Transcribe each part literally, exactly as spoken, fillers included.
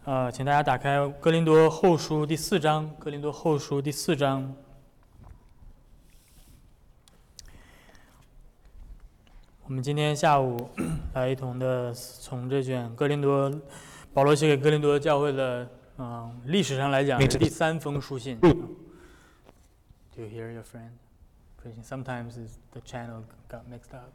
呃，请大家打开《哥林多后书》第四章，《哥林多后书》第四章。我们今天下午来一同的从这卷哥林多保罗写给哥林多教会的，嗯、呃，历史上来讲是第三封书信。Do you hear your friend preaching? Sometimes the channel got mixed up.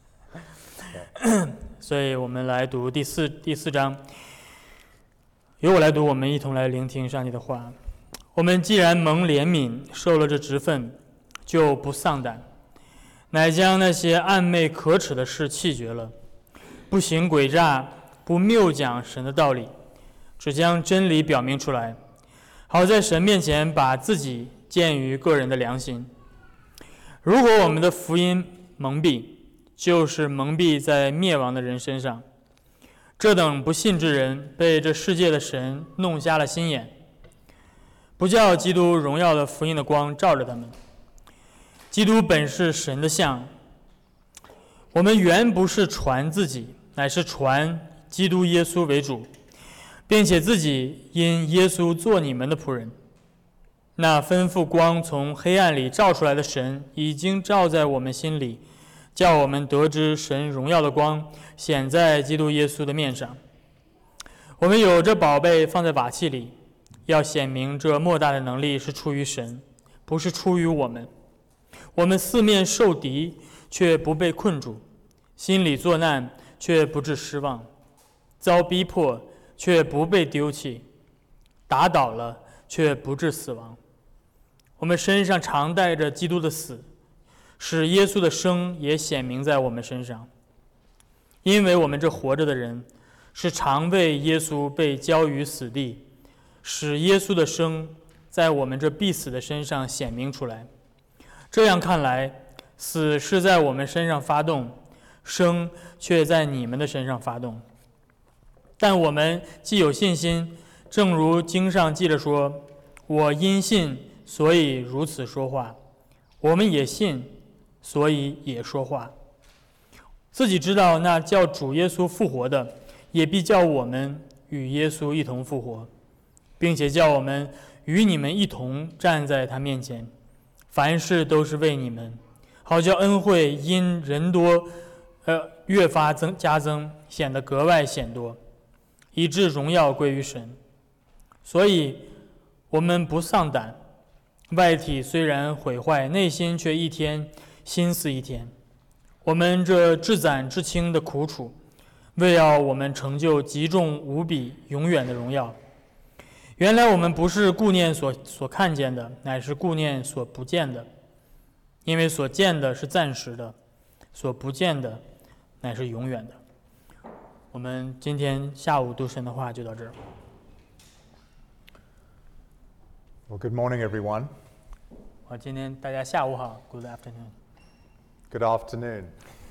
所以我们来读第四第四章。由我来读，我们一同来聆听上帝的话。我们既然蒙怜悯，受了这职分，就不丧胆，乃将那些暗昧可耻的事弃绝了，不行诡诈，不谬讲神的道理，只将真理表明出来，好在神面前把自己鉴于个人的良心。如果我们的福音蒙蔽，就是蒙蔽在灭亡的人身上。这等不信之人被这世界的神弄瞎了心眼，不叫基督荣耀的福音的光照着他们。基督本是神的像，我们原不是传自己，乃是传基督耶稣为主，并且自己因耶稣做你们的仆人。那吩咐光从黑暗里照出来的神，已经照在我们心里，叫我们得知神荣耀的光显在基督耶稣的面上。我们有这宝贝放在瓦器里，要显明这莫大的能力是出于神，不是出于我们。我们四面受敌，却不被困住；心里作难，却不致失望；遭逼迫，却不被丢弃；打倒了，却不致死亡。我们身上常带着基督的死，使耶稣的生也显明在我们身上。因为我们这活着的人，是常为耶稣被交于死地，使耶稣的生在我们这必死的身上显明出来。这样看来，死是在我们身上发动，生却在你们的身上发动。但我们既有信心，正如经上记着说：“我因信，所以如此说话。”我们也信，所以也说话。自己知道那叫主耶稣复活的，也必叫我们与耶稣一同复活，并且叫我们与你们一同站在他面前。凡事都是为你们，好叫恩惠因人多，呃，越发增加增，显得格外显多，以致荣耀归于神。所以我们不丧胆，外体虽然毁坏，内心却一天心思一天。我们这至暂至轻的苦楚，为要我们成就极重无比永远的荣耀。原来我们不是顾念所所看见的，乃是顾念所不见的，因为所见的是暂时的，所不见的乃是永远的。我们今天下午读神的话就到这儿。 Well, good morning, everyone. 我今天大家下午好 ，Good afternoon. Good afternoon.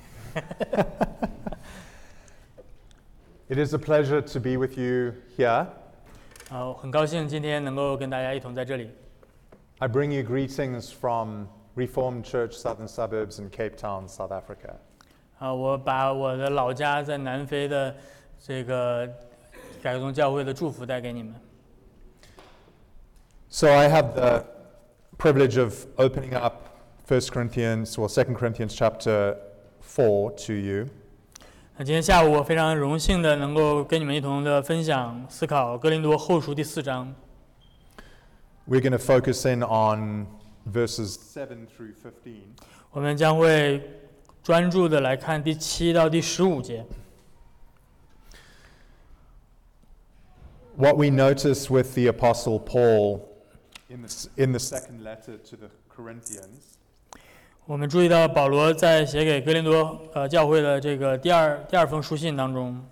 It is a pleasure to be with you here. 啊，我很高兴今天能够跟大家一同在这里。 I bring you greetings from Reformed Church Southern Suburbs in Cape Town, South Africa. 啊，我把我的老家在南非的这个改革宗教会的祝福带给你们。 So I have the privilege of opening up First Corinthians or Second Corinthians chapter four to you. 那今天下午我非常荣幸的能够跟你们一同的分享思考哥林多后书第四章。 We're going to focus in on verses seven through fifteen. 我们将会专注的来看第七到第十五节。 What we notice with the Apostle Paul in the, in the second letter to the Corinthians, 我们注意到保罗在写给哥林多呃教会的这个第二第二封书信当中，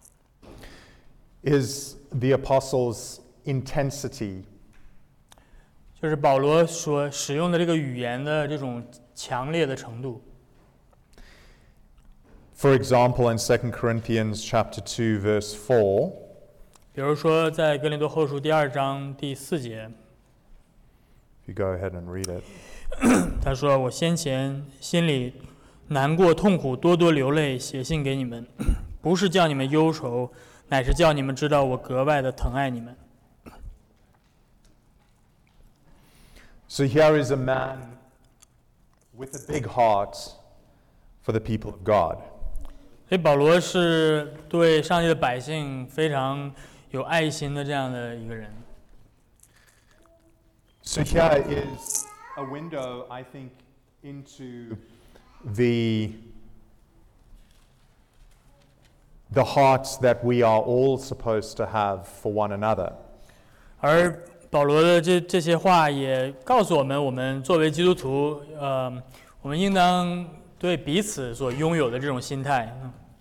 is the apostle's intensity. 就是保罗所使用的这个语言的这种强烈的程度。 For example, in Second Corinthians chapter two, verse four, 比如说在哥林多后书第二章第四节， if you go ahead and read it. 他说：“我先前心里难过痛苦，多多流泪，写信给你们，不是叫你们忧愁， 乃是叫你们知道我格外的疼爱你们。 So here is a man with a big heart for the people of God. 所以保罗是对上帝的百姓非常有爱心的这样的一个人。 So here is a window, I think, into the the hearts that we are all supposed to have for one another. 而保罗的这这些话也告诉我们，我们作为基督徒，呃，我们应当对彼此所拥有的这种心态。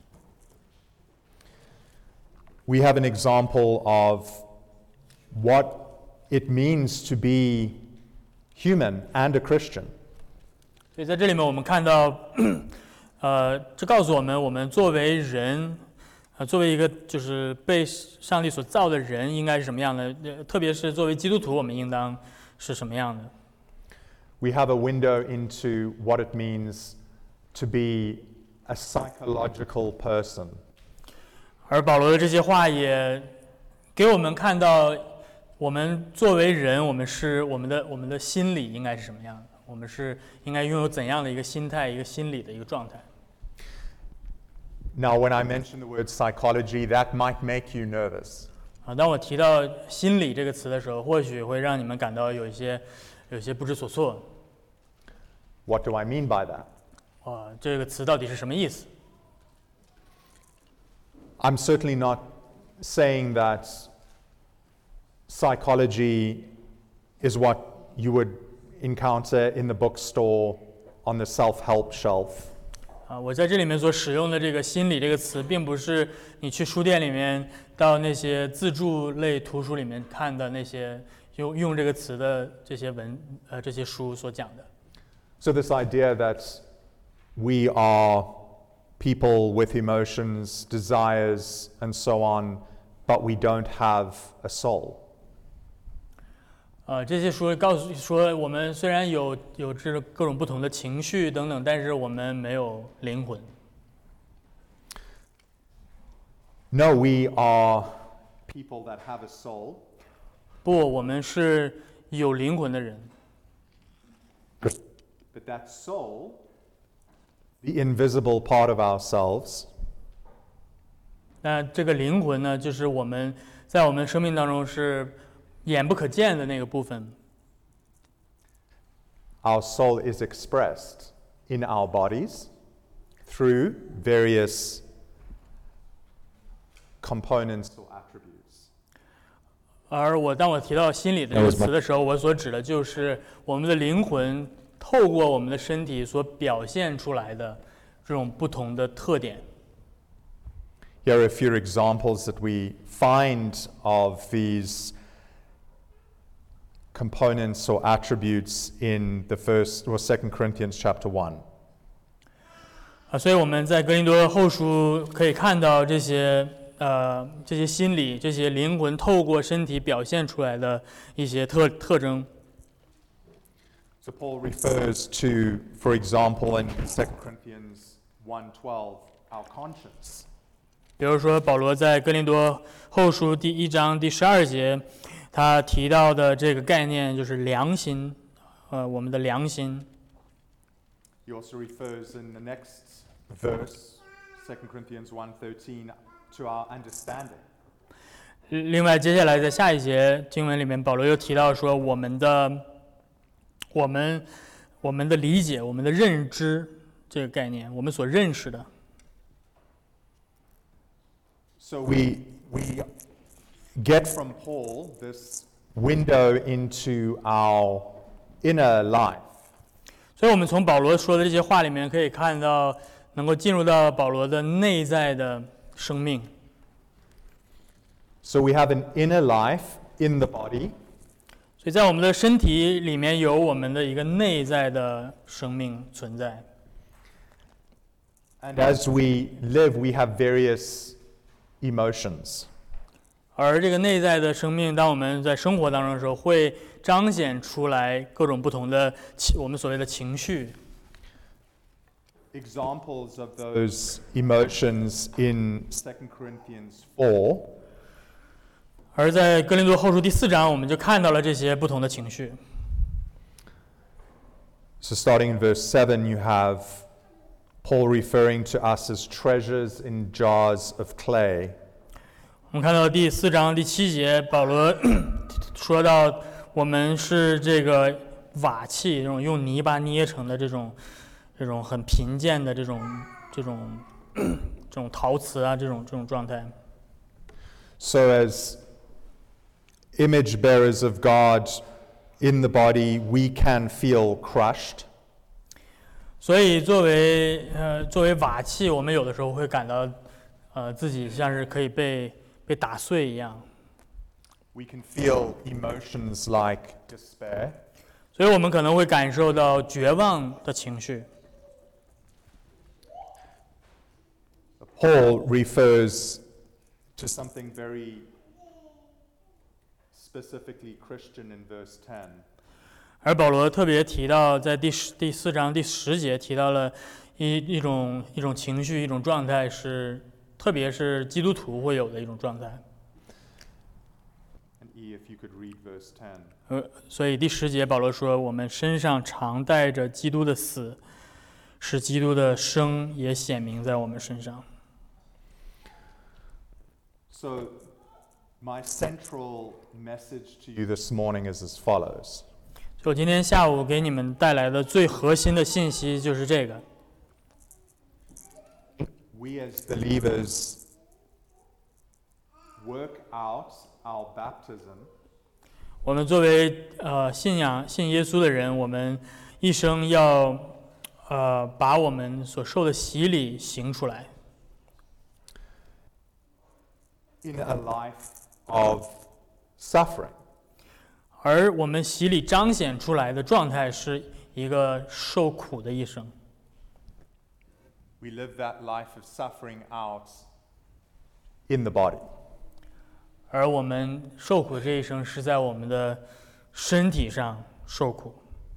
We have an example of what it means to be human and a Christian. 所以在这里面，我们看到，呃，这告诉我们，我们作为人，呃，作为一个就是被上帝所造的人，应该是什么样的？呃特别是作为基督徒，我们应当是什么样的？ We have a window into what it means to be a psychological person. 而保罗的这些话也给我们看到，我们作为人，我们是我们的我们的心理应该是什么样的？我们是应该拥有怎样的一个心态、一个心理的一个状态？ Now, when I mention the word psychology, that might make you nervous. 啊，当我提到心理这个词的时候，或许会让你们感到有一些有一些不知所措。 What do I mean by that? 啊，这个词到底是什么意思？ I'm certainly not saying that psychology is what you would encounter in the bookstore on the self-help shelf. 啊，我在这里面所使用的这个“心理”这个词，并不是你去书店里面到那些自助类图书里面看的那些用用这个词的这些文呃这些书所讲的。 So this idea that we are people with emotions, desires, and so on, but we don't have a soul. 呃，这些书告诉说，我们虽然有有这各种不同的情绪等等，但是我们没有灵魂。 No, we are people that have a soul. 不，我们是有灵魂的人。 But that soul, the invisible part of ourselves, 那这个灵魂呢，就是我们在我们生命当中是眼不可见的那个部分。 our soul is expressed in our bodies through various components or attributes. 而我当我提到心理的这个词的时候，我所指的就是我们的灵魂透过我们的身体所表现出来的这种不同的特点。 Here are a few examples that we find of these components or attributes in the first or second Corinthians chapter one. 啊，所以我们在哥林多后书可以看到这些呃这些心理、这些灵魂透过身体表现出来的一些特特征。 So Paul refers to, for example, in second Corinthians one twelve, our conscience. 比如说，保罗在哥林多后书第一章第十二节，他提到的这个概念就是良心，呃，我们的良心。 He also refers in the next verse, second Corinthians one thirteen, to our understanding. 另外，接下来在下一节经文里面，保罗又提到说，我们的、我们、我们的理解、我们的认知这个概念，我们所认识的。 So we, we get from Paul this window into our inner life. 所以，我们从保罗说的这些话里面可以看到，能够进入到保罗的内在的生命。 So we have an inner life in the body. 所以在我们的身体里面有我们的一个内在的生命存在。 And as we live, we have various emotions. 而这个内在的生命，当我们在生活当中的时候，会彰显出来各种不同的情，我们所谓的情绪。 examples of those emotions in Second Corinthians four. 而在哥林多后书第四章，我们就看到了这些不同的情绪。 So starting in verse seven, you have Paul referring to us as treasures in jars of clay. 我们看到第四章第七节，保罗说到我们是这个瓦器，这种用泥巴捏成的这种这种很贫贱的这种这种这种陶瓷啊，这种这种状态。 So as image bearers of God in the body, we can feel crushed. 所以作为呃作为瓦器，我们有的时候会感到呃自己像是可以被被打碎一样。 We can feel emotions like despair. 所以我们可能会感受到绝望的情绪。 Paul refers to something very specifically Christian in verse ten. 而保罗特别提到，在第十第四章第十节提到了一一种一种情绪，一种状态是，特别是基督徒会有的一种状态。 And E, if you could read verse ten. 呃，所以第十节保罗说：“我们身上常带着基督的死，使基督的生也显明在我们身上。” So, my central message to you this morning is as follows. 所以我今天下午给你们带来的最核心的信息就是这个。 We as believers work out our baptism. 我们作为呃信仰信耶稣的人，我们一生要呃把我们所受的洗礼行出来。 In a life of suffering. 而我们洗礼彰显出来的状态是一个受苦的一生。 We live that life of suffering out in the body. 而我们受苦的这一生是在我们的身体上受苦。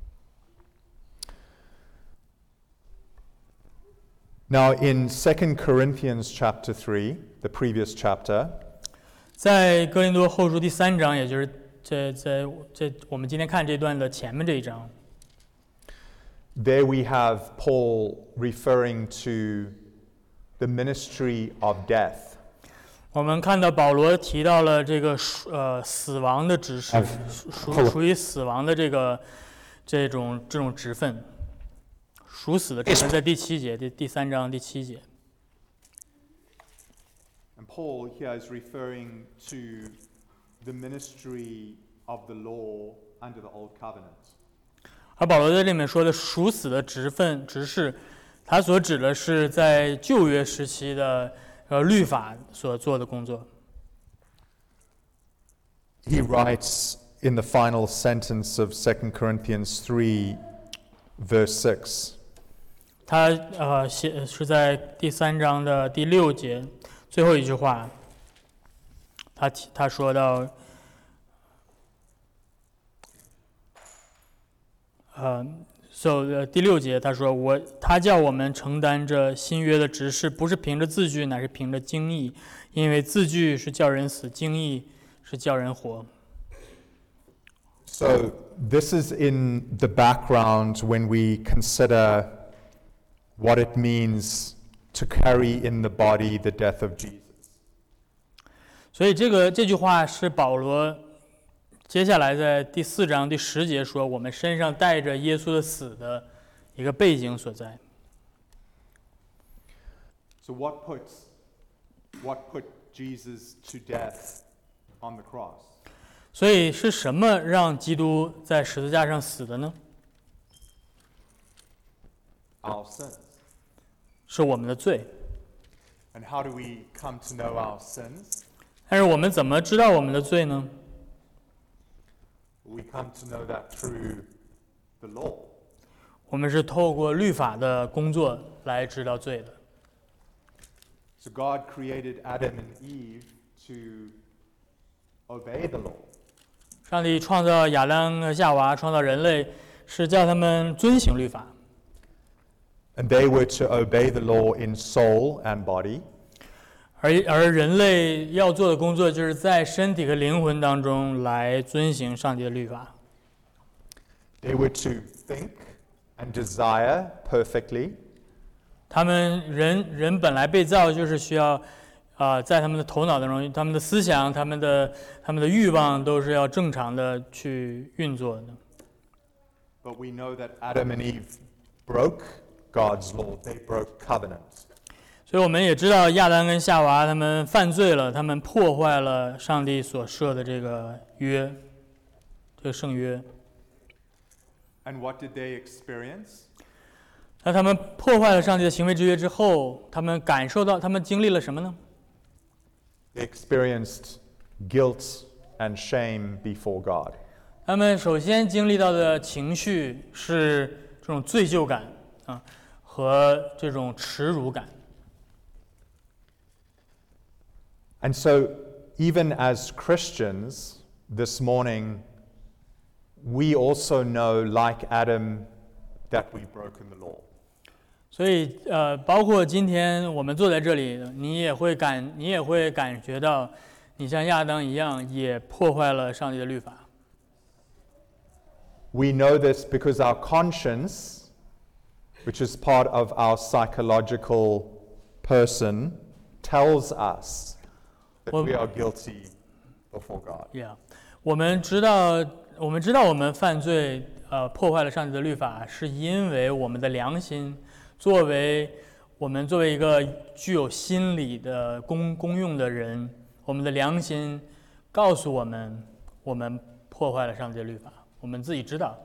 Now, in Second Corinthians chapter three, the previous chapter, 在哥林多后书第三章，也就是在在在我们今天看这段的前面这一章， there we have Paul referring to the ministry of death. 我们看到保罗提到了这个呃死亡的职事，属属于死亡的这个这种这种职分，属死的职分，在第七节，第第三章第七节。 And Paul here is referring to the ministry of the law under the Old Covenant. 而保罗在这里面说的属死的职分职事，他所指的是在旧约时期的呃律法所做的工作。 He writes in the final sentence of Second Corinthians three, verse six. 他呃写是在第三章的第六节最后一句话，他他说到，呃，so 呃第六节他说我他叫我们承担着新约的职事，不是凭着字句，乃是凭着经意，因为字句是叫人死，经意是叫人活。 So this is in the background when we consider what it means to carry in the body the death of Jesus. 所以这个这句话是保罗接下来在第四章第十节说，我们身上带着耶稣的死的一个背景所在。 So what puts what put Jesus to death on the cross? 所以是什么让基督在十字架上死的呢？ Our sins. 是我们的罪。 And how do we come to know our sins? 但是我们怎么知道我们的罪呢？ We come to know that through the law. 我们是透过律法的工作来知道罪的。 So God created Adam and Eve to obey the law. 上帝创造亚当和夏娃，创造人类，是叫他们遵行律法。 And they were to obey the law in soul and body. 而而人类要做的工作，就是在身体和灵魂当中来遵行上帝的律法。 They were to think and desire perfectly. 他们人人本来被造就是需要，啊、呃，在他们的头脑当中，他们的思想、他们的他们的欲望都是要正常的去运作的。 But we know that Adam and Eve broke God's law. They broke covenant. 所以我们也知道亚当跟夏娃他们犯罪了，他们破坏了上帝所设的这个约，这个圣约。 And what did they experience? 那他们破坏了上帝的行为之约之后，他们感受到，他们经历了什么呢？ They experienced guilt and shame before God. 他们首先经历到的情绪是这种罪疚感啊，和这种耻辱感。 And so, even as Christians this morning, we also know, like Adam, that we've broken the law. 所以，呃，包括今天我们坐在这里，你也会感，你也会感觉到，你像亚当一样，也破坏了上帝的律法。 We know this because our conscience, which is part of our psychological person, tells us that we are guilty before God. Yeah， 我们知道，我们知道我们犯罪，呃，破坏了上帝的律法，是因为我们的良心。作为我们作为一个具有心理的公公用的人，我们的良心告诉我们，我们破坏了上帝的律法，我们自己知道。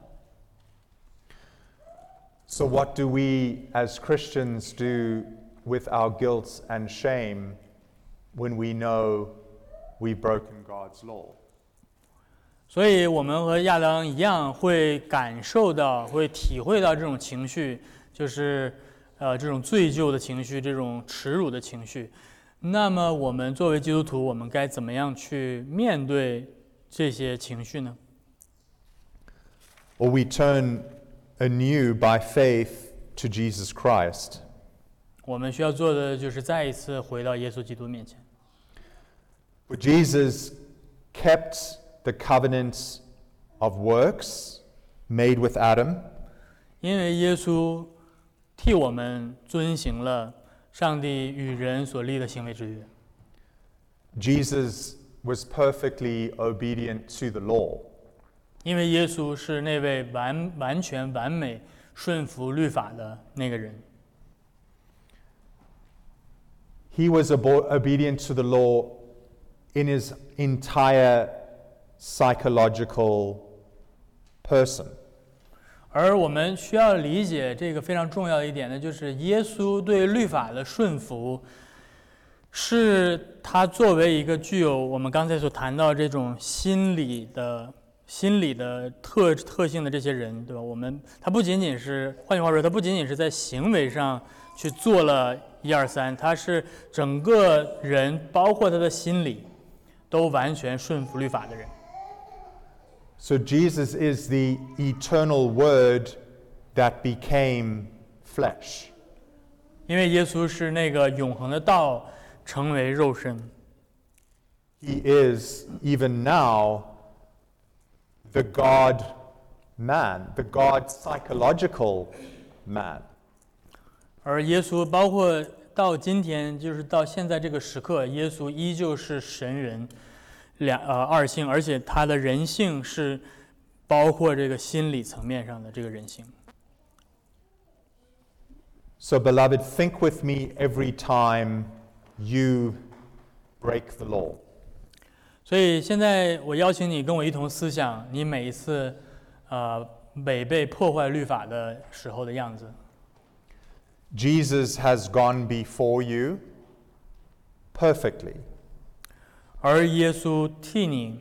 So what do we as Christians do with our guilt and shame when we know we've broken God's law? 所以我们和亚当一样，会感受到，会体会到这种情绪，就是，呃，这种罪疚的情绪，这种耻辱的情绪。那么，我们作为基督徒，我们该怎么样去面对这些情绪呢？ Or we turn anew by faith to Jesus Christ. 我们需要做的就是再一次回到耶稣基督面前。 For Jesus kept the covenant of works made with Adam. 因为耶稣替我们遵行了上帝与人所立的行为之约。 Jesus was perfectly obedient to the law. 因为耶稣是那位完完全完美顺服律法的那个人。 He was abo- obedient to the law in his entire psychological person. 而我们需要理解这个非常重要的一点呢，就是耶稣对律法的顺服，是他作为一个具有我们刚才所谈到这种心理的心理的特特性的这些人，对吧？我们他不仅仅是，换句话说，他不仅仅是在行为上去做了一二三，他是整个人，包括他的心理，都完全顺服律法的人。 So Jesus is the eternal Word that became flesh. 因为耶稣是那个永恒的道成为肉身。 He is, even now, the God man, the God psychological man. 而耶稣包括到今天，就是到现在这个时刻，耶稣依旧是神人两呃二性，而且他的人性是包括这个心理层面上的这个人性。 So, beloved, think with me every time you break the law. 所以现在我邀请你跟我一同思想，你每一次呃违背破坏律法的时候的样子。 Jesus has gone before you perfectly. 而耶稣替你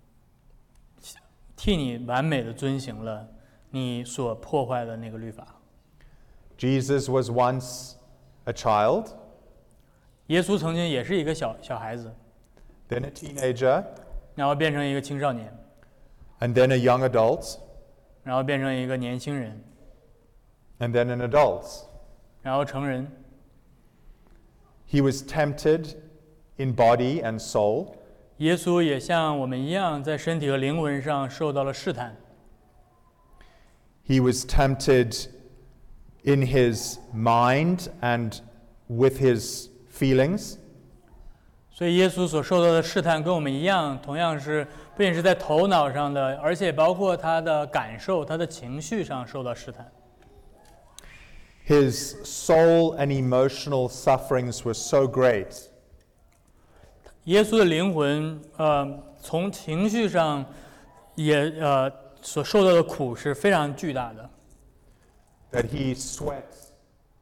替你完美的遵行了你所破坏的那个律法。 Jesus was once a child, 耶稣曾经也是一个小小孩子， then a teenager, 然后变成一个青少年， and then a young adult, 然后变成一个年轻人， and then an adult. 然后成人。 He was tempted in body and soul. 耶稣也像我们一样，在身体和灵魂上受到了试探。 He was tempted in his mind and with his feelings. 所以耶稣所受到的试探跟我们一样，同样是不仅是在头脑上的，而且包括他的感受、他的情绪上受到试探。 His soul and emotional sufferings were so great. 耶稣的灵魂，呃，从情绪上也呃所受到的苦是非常巨大的。 That he sweats.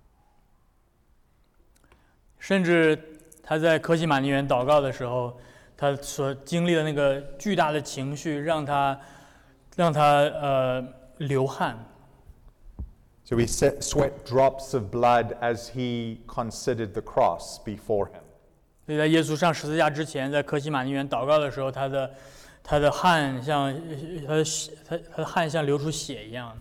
甚至他在科西玛尼园祷告的时候，他所经历的那个巨大的情绪，让他让他呃流汗。 So he sweat drops of blood as he considered the cross before him. 所以在耶稣上十字架之前，在科西玛尼园祷告的时候，他的他的汗像他的他他的汗像流出血一样。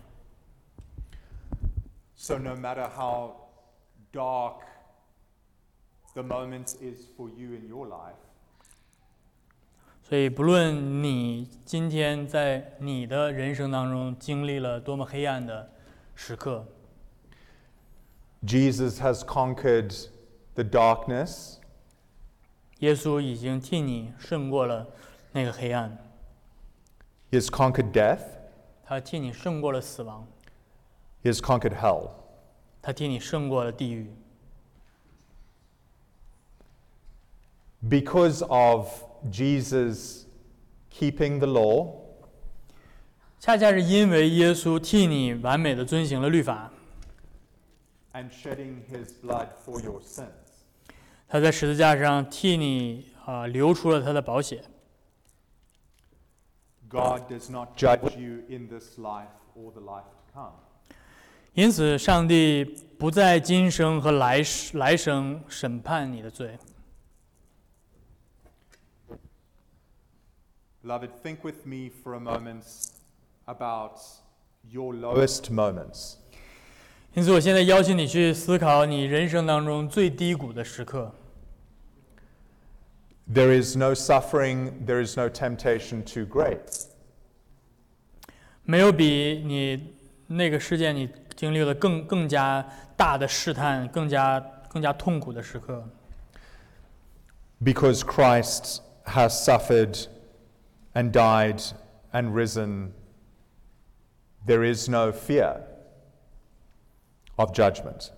So no matter how dark the moment is for you in your life, 所以不论你今天在你的人生当中经历了多么黑暗的时刻， Jesus has conquered the darkness. 耶稣已经替你胜过了那个黑暗， He has conquered death. 他替你胜过了死亡， He has conquered hell. 他替你胜过了地狱。 Because of Jesus keeping the law, 恰恰是因为耶稣替你完美的遵行了律法， and shedding his blood for your sins, 他在十字架上替你啊、呃、流出了他的宝血。 God does not judge you in this life or the life to come. 因此，上帝不在今生和来世来生审判你的罪。 Beloved, think with me for a moment about your lowest moments. 因此，我现在邀请你去思考你人生当中最低谷的时刻。 There is no suffering, there is no temptation too great. 没有比你那个事件你经历了更更加大的试探、更加更加痛苦的时刻。 Because Christ has suffered and died and risen, there is no fear of judgment.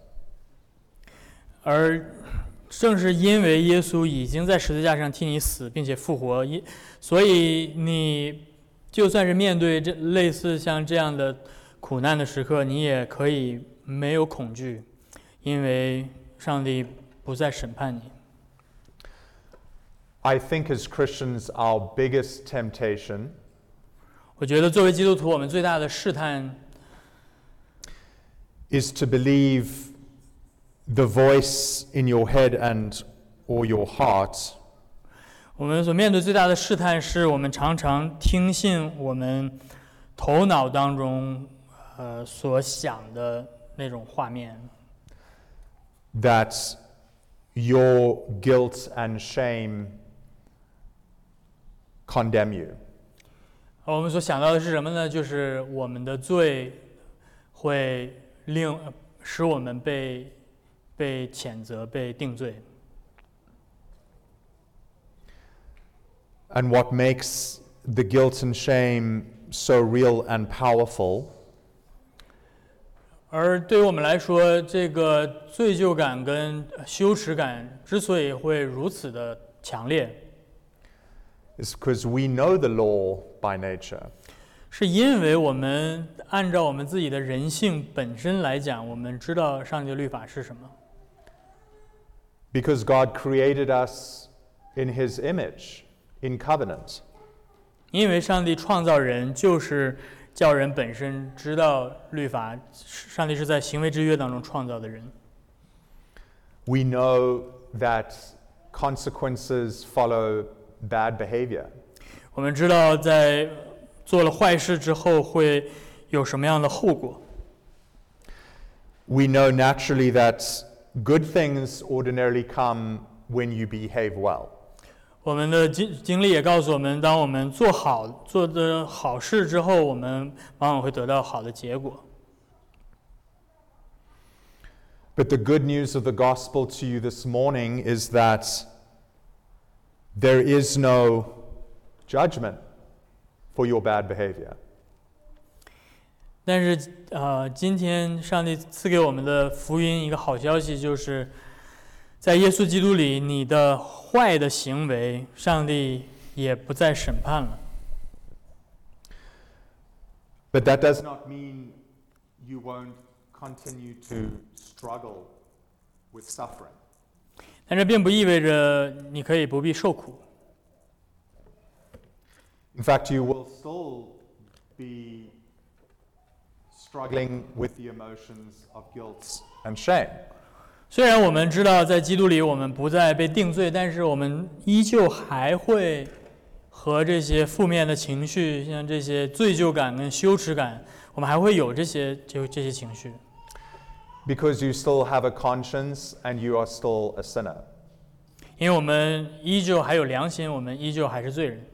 而正是因为耶稣已经在十字架上替你死，并且复活，因所以你就算是面对这类似像这样的苦难的时刻，你也可以没有恐惧，因为上帝不再审判你。 I think as Christians, our biggest temptation 我觉得作为基督徒，我们最大的试探 is to believe the voice in your head and or your heart 我们所面对最大的试探，是我们常常听信我们头脑当中呃所想的那种画面， that your guilt and shame condemn you. 而我们所想到的是什么呢？就是我们的罪会令使我们被被谴责、被定罪。 And what makes the guilt and shame so real and powerful 而对于我们来说，这个罪疚感跟羞耻感之所以会如此的强烈， is because we know the law by nature. 是因为我们按照我们自己的人性本身来讲，我们知道上帝的律法是什么。 Because God created us in His image, in covenant. 因为上帝创造人，就是叫人本身知道律法，上帝是在行为之约当中创造的人。 We know that consequences follow bad behavior. 我们知道在做了坏事之后会有什么样的后果。 we know naturally that good things ordinarily come when you behave well. 我们的经经历也告诉我们，当我们做好做的好事之后，我们往往会得到好的结果。 But the good news of the gospel to you this morning is that there is no judgment for your bad behavior. 但是，呃，今天上帝赐给我们的福音一个好消息，就是在耶稣基督里，你的坏的行为，上帝也不再审判了。 But that does not mean you won't continue to struggle with suffering. 但这并不意味着你可以不必受苦。 In fact, you will still be struggling with the emotions of guilt and shame. 虽然我们知道在基督里我们不再被定罪，但是我们依旧还会和这些负面的情绪，像这些罪疚感跟羞耻感，我们还会有这些就这些情绪。 Because you still have a conscience and you are still a sinner. 因为我们依旧还有良心，我们依旧还是罪人。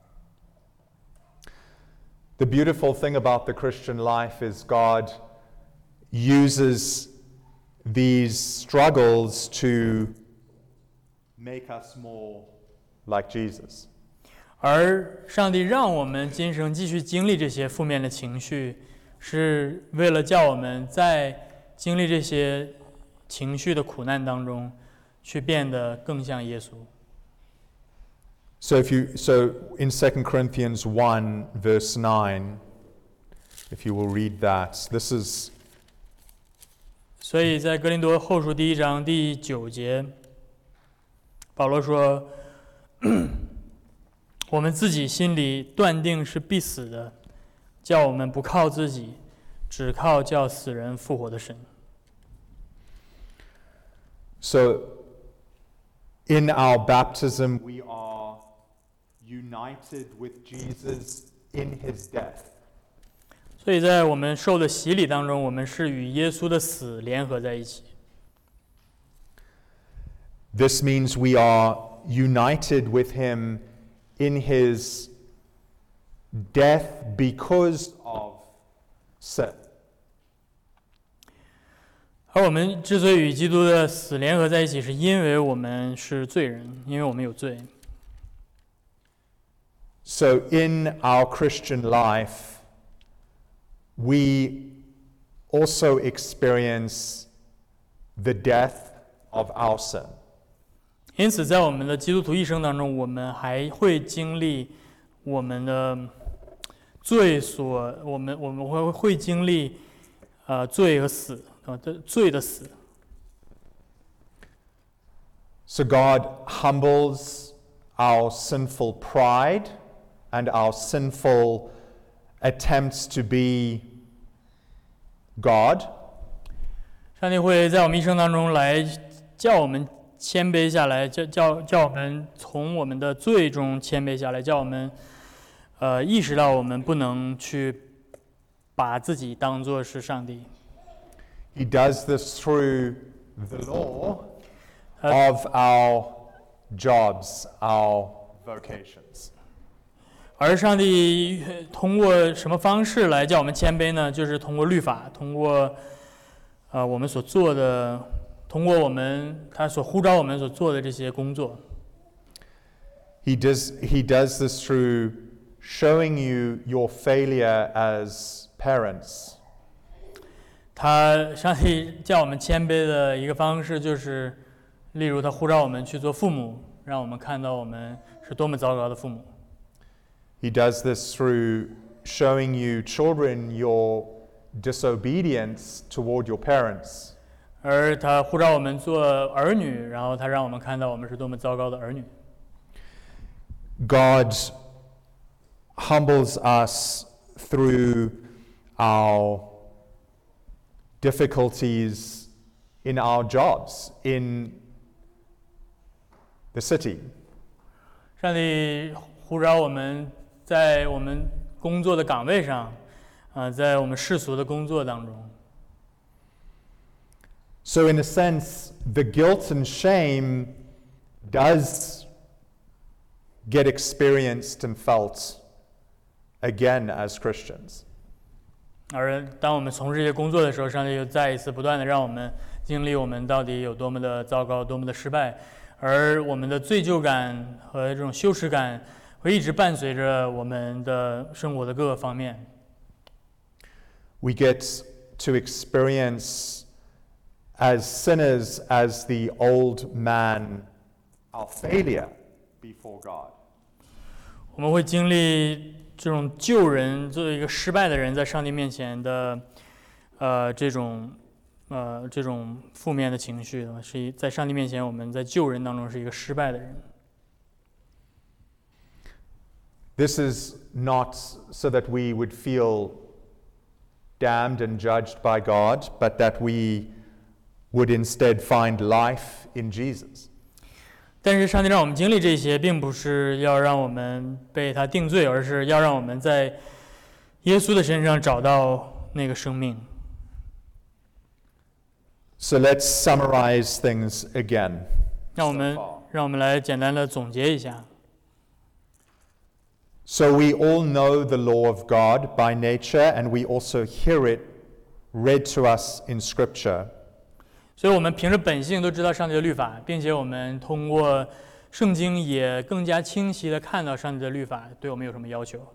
The beautiful thing about the Christian life is God uses these struggles to make us more like Jesus. 而上帝让我们今生继续经历这些负面的情绪，是为了叫我们在经历这些情绪的苦难当中，去变得更像耶稣。 So if you so in Second Corinthians one verse nine, if you will read that, this is 所以在哥林多后书第一章第九节，保罗说：“我们自己心里断定是必死的，叫我们不靠自己，只靠叫死人复活的神。” So in our baptism we are united with Jesus in his death. 所以在我们受的洗礼当中，我们是与耶稣的死联合在一起。 This means we are united with him in his death because of sin. 而我们之所以与基督的死联合在一起，是因为我们是罪人，因为我们有罪。 So in our Christian life, we also experience the death of our sin. 因此，在我们的基督徒一生当中，我们还会经历我们的罪所，我们我们会会经历呃罪和死，呃罪的死。 So God humbles our sinful pride and our sinful attempts to be God. 上帝会在我们一生当中来叫我们谦卑下来，叫叫叫我们从我们的罪中谦卑下来，叫我们呃意识到我们不能去把自己当作是上帝。 He does this through the law of our jobs, our vocations. 而上帝通过什么方式来叫我们谦卑呢？就是通过律法，通过呃我们所做的，通过我们他所呼召我们所做的这些工作。 He does, he does this through showing you your failure as parents. 他上帝叫我们谦卑的一个方式，就是例如他呼召我们去做父母，让我们看到我们是多么糟糕的父母。 He does this through showing you children your disobedience toward your parents. 而他呼召我们做儿女，然后他让我们看到我们是多么糟糕的儿女。 God humbles us through our difficulties in our jobs in the city. 上帝呼召我们在我们工作的岗位上，啊、呃，在我们世俗的工作当中。 So in a sense, the guilt and shame does get experienced and felt again as Christians. 而当我们从事这些工作的时候，上帝又再一次不断的让我们经历我们到底有多么的糟糕，多么的失败，而我们的罪疚感和这种羞耻感会一直伴随着我们的生活的各个方面。 We get to experience as sinners, as the old man, our failure before God. 我们会经历这种救人，作为一个失败的人，在上帝面前的，呃，这种，呃，这种负面的情绪，是一在上帝面前，我们在救人当中是一个失败的人。 This is not so that we would feel damned and judged by God, but that we would instead find life in Jesus. 但是上帝让我们经历这些，并不是要让我们被他定罪，而是要让我们在耶稣的身上找到那个生命。 So let's summarize things again. 让我们让我们来简单的总结一下。 So we all know the law of God by nature, and we also hear it read to us in Scripture. 所以我们凭着本性都知道上帝的律法，并且我们通过圣经也更加清晰的看到上帝的律法对我们有什么要求。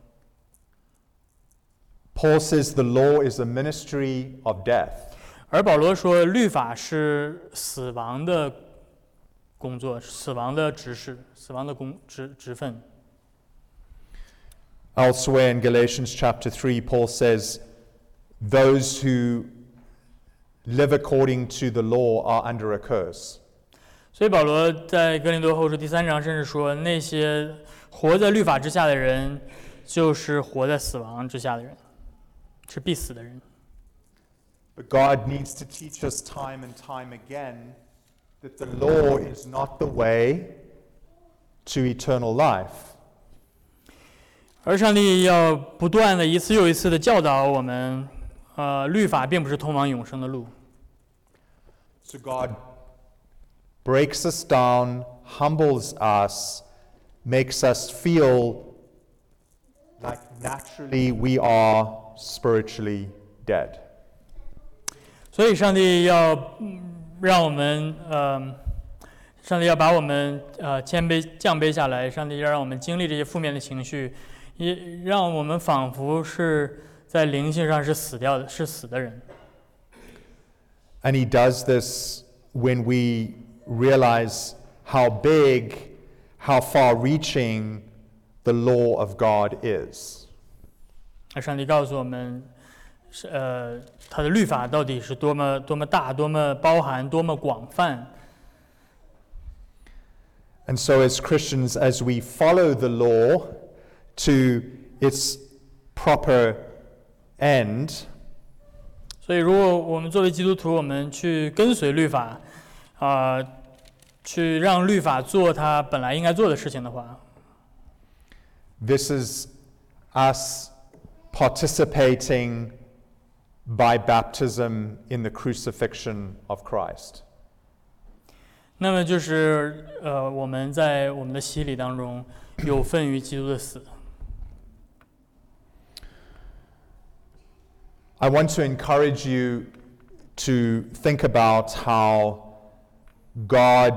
Paul says the law is a ministry of death. 而保罗说，律法是死亡的工作，死亡的职事，死亡的工职职分。 Elsewhere in Galatians chapter three, Paul says, those who live according to the law are under a curse. 所以保罗在哥林多后书第三章甚至说，那些活在律法之下的人，就是活在死亡之下的人，是必死的人。 But God needs to teach us time and time again that the law is not the way to eternal life. 而上帝要不断的一次又一次的教导我们，呃，律法并不是通往永生的路。 So God breaks us down, humbles us, makes us feel like naturally we are spiritually dead. 所以上帝要让我们，呃，上帝要把我们呃谦卑降卑下来，上帝要让我们经历这些负面的情绪，也让我们仿佛是在灵性上是死掉的，是死的人。 And he does this when we realize how big, how far-reaching the law of God is. 而上帝告诉我们，是呃，他的律法到底是多么多么大，多么包含，多么广泛。 And so as Christians, as we follow the law to its proper end, 所以，如果我们作为基督徒，我们去跟随律法，啊、呃，去让律法做它本来应该做的事情的话， this is us participating by baptism in the crucifixion of Christ. 那么就是呃，我们在我们的洗礼当中有份于基督的死。 I want to encourage you to think about how God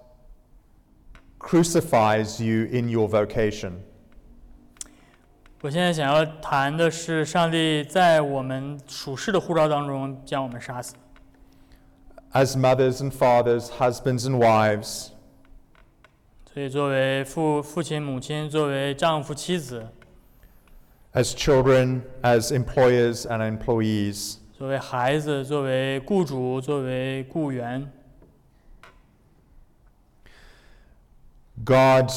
crucifies you in your vocation. 我现在想要谈的是，上帝在我们属世的呼召当中将我们杀死。 As mothers and fathers, husbands and wives, 所以，作为父父亲、母亲，作为丈夫、妻子， as children, as employers and employees, 作为孩子，作为雇主，作为雇员， God,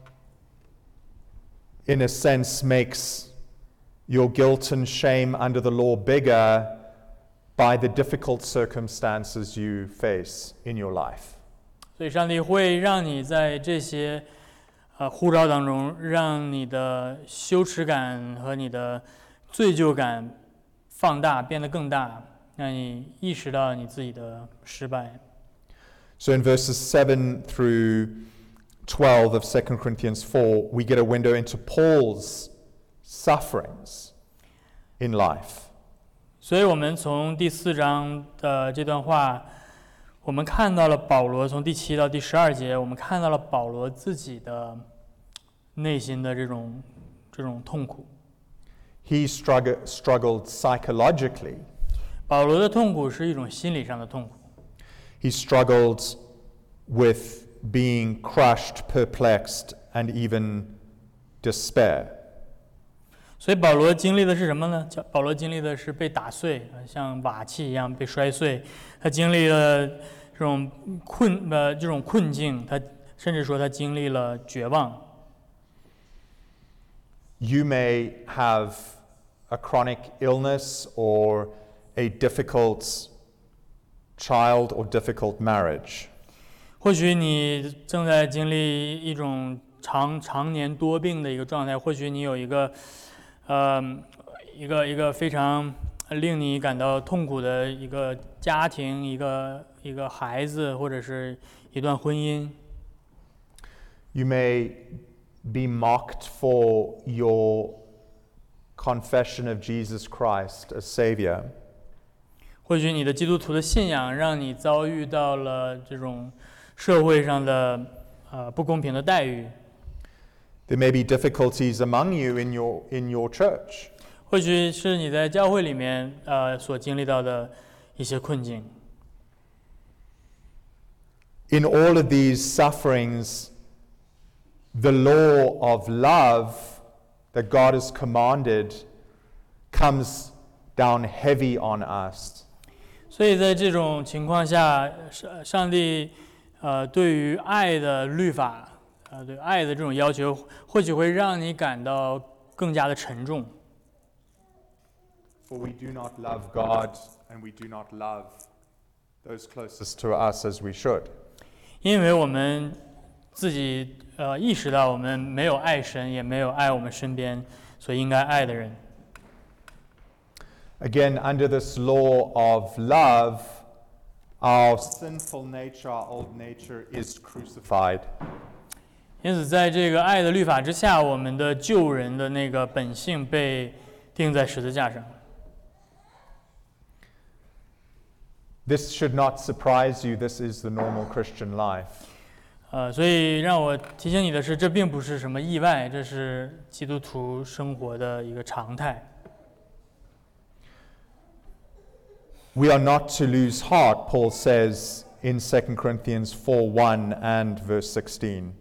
in a sense, makes your guilt and shame under the law bigger by the difficult circumstances you face in your life. 所以，上帝会让你在这些呃呼召当中，让你的羞耻感和你的罪疚感放大，变得更大， 让你意识到你自己的失败。 So in verses seven through twelve of Second Corinthians four, we get a window into Paul's sufferings in life. 所以我们从第四章的这段话，我们看到了保罗从第七到第十二节，我们看到了保罗自己的内心的这种这种痛苦。 He struggled, struggled psychologically. 保罗的痛苦是一种心理上的痛苦。 He struggled with being crushed, perplexed, and even despair. 所以保罗经历的是什么呢？保罗经历的是被打碎，像瓦器一样被摔碎。他经历了这种困呃这种困境，他甚至说他经历了绝望。 You may have a chronic illness or a difficult child or difficult marriage. 或许你正在经历一种常常年多病的一个状态，或许你有一个呃一个一个非常令你感到痛苦的一个家庭，一个一个孩子，或者是一段婚姻。 You may be mocked for your confession of Jesus Christ as Savior. 或许你的基督徒的信仰让你遭遇到了这种社会上的呃不公平的待遇。 There may be difficulties among you in your in your church. 或许是你在教会里面呃所经历到的一些困境。 In all of these sufferings, the law of love that God has commanded comes down heavy on us. 所以在这种情况下，上上帝呃对于爱的律法，呃对爱的这种要求，或许会让你感到更加的沉重。 For we do not love God and we do not love those closest to us as we should. 因为我们自己呃意识到我们没有爱神，也没有爱我们身边所应该爱的人。 Again, under this law of love, our sinful nature, our old nature, is crucified. 因此，在这个爱的律法之下，我们的旧人的那个本性被钉在十字架上。 This should not surprise you. This is the normal Christian life. 呃，所以让我提醒你的是，这并不是什么意外，这是基督徒生活的一个常态。 We are not to lose heart, Paul says in Second Corinthians four one and verse sixteen.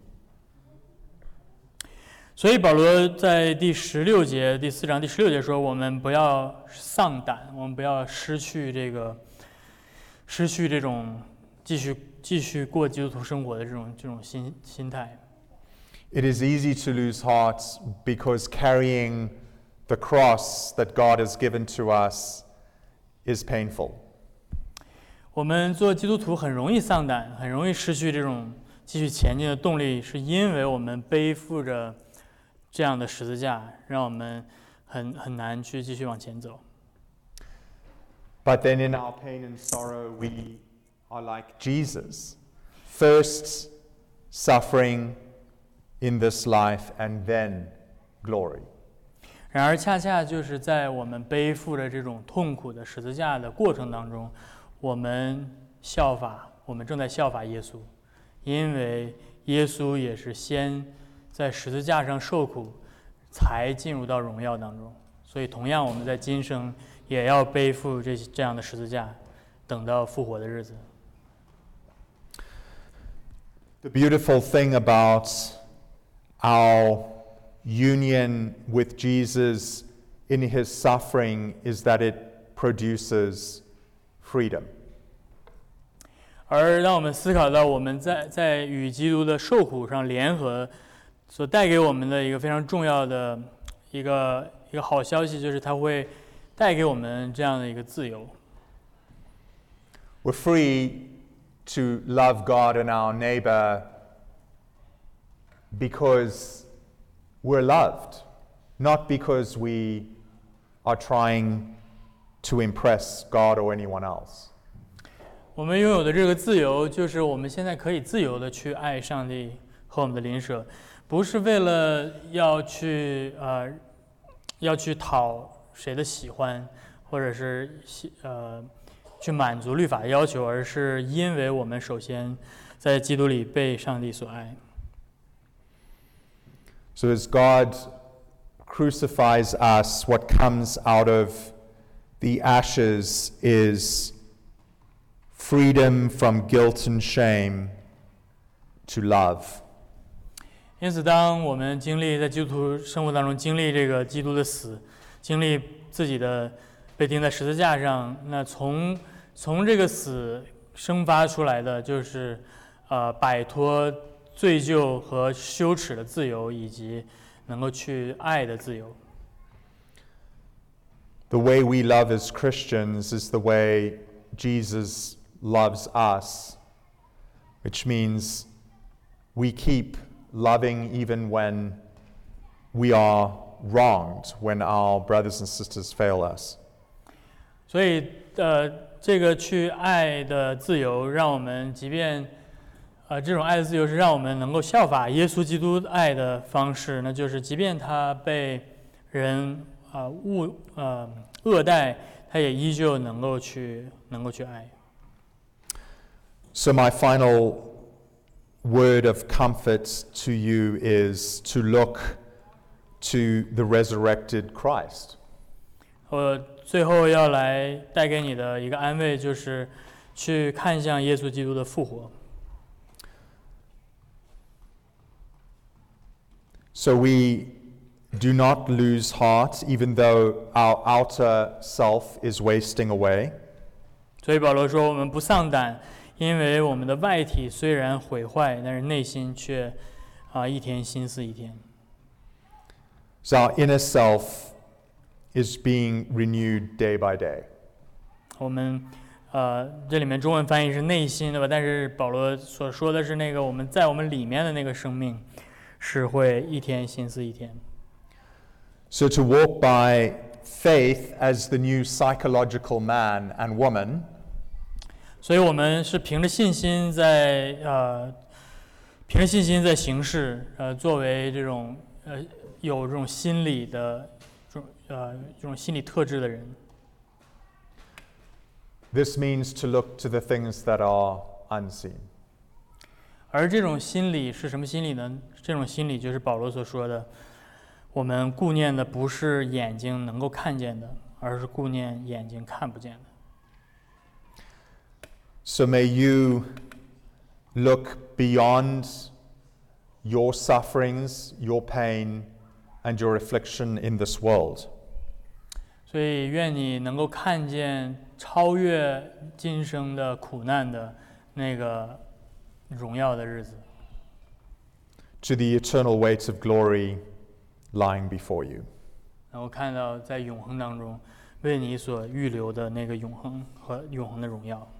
所以保罗在第十六节，第四章第十六节说：“我们不要丧胆，我们不要失去这个，失去这种继续继续过基督徒生活的这种这种心心态。” It is easy to lose heart because carrying the cross that God has given to us is painful. 我们做基督徒很容易丧胆，很容易失去这种继续前进的动力，是因为我们背负着这样的十字架，让我们很很难去继续往前走。 But then in our pain and sorrow, we are like Jesus. First suffering in this life and then glory. 然而，恰恰就是在我们背负着这种痛苦的十字架的过程当中，我们效法，我们正在效法耶稣，因为耶稣也是先在十字架上受苦，才进入到荣耀当中。所以，同样我们在今生也要背负这这样的十字架，等到复活的日子。 The beautiful thing about our union with Jesus in his suffering is that it produces freedom. 而让我们思考到我们在在与基督的受苦上联合，所带给我们的一个非常重要的一个一个好消息，就是它会带给我们这样的一个自由。 We're free to love God and our neighbor because we're loved, not because we are trying to impress God or anyone else. 我们拥有的这个自由，就是我们现在可以自由的去爱上帝和我们的邻舍，不是为了要去呃要去讨谁的喜欢，或者是呃去满足律法的要求，而是因为我们首先在基督里被上帝所爱。 So as God crucifies us, what comes out of the ashes is freedom from guilt and shame to love. 因此，当我们经历在基督徒生活当中经历这个基督的死，经历自己的被钉在十字架上，那从从这个死生发出来的就是，呃，摆脱罪疚和羞耻的自由，以及能够去爱的自由。 The way we love as Christians is the way Jesus loves us, which means we keep loving even when we are wronged, when our brothers and sisters fail us. 所以，呃，这个去爱的自由，让我们即便，呃，这种爱的自由是让我们能够效法耶稣基督爱的方式，那就是即便他被人啊、呃、误呃恶待，他也依旧能够去能够去爱。 So my final word of comfort to you is to look to the resurrected Christ. 我最后要来带给你的一个安慰，就是去看向耶稣基督的复活。 So we do not lose heart, even though our outer self is wasting away. 所以保罗说，我们不丧胆，因为我们的外体虽然毁坏，但是内心却啊、一天心思一天。 So our inner self is being renewed day by day. 我们呃，这里面中文翻译是内心，对吧？但是保罗所说的是那个我们在我们里面的那个生命，是会一天心思一天。 So to walk by faith as the new psychological man and woman, 所以我们是凭着信心在呃，凭着信心在行事，呃，作为这种呃有这种心理的这种呃这种心理特质的人。 this means to look to the things that are unseen. 而这种心理是什么心理呢？这种心理就是保罗所说的，我们顾念的不是眼睛能够看见的，而是顾念眼睛看不见的。 So may you look beyond your sufferings, your pain, and your affliction in this world. 所以愿你能够看见超越今生的苦难的那个荣耀的日子， to the eternal weight of glory lying before you. 能够看到在永恒当中为你所预留的那个永恒和永恒的荣耀。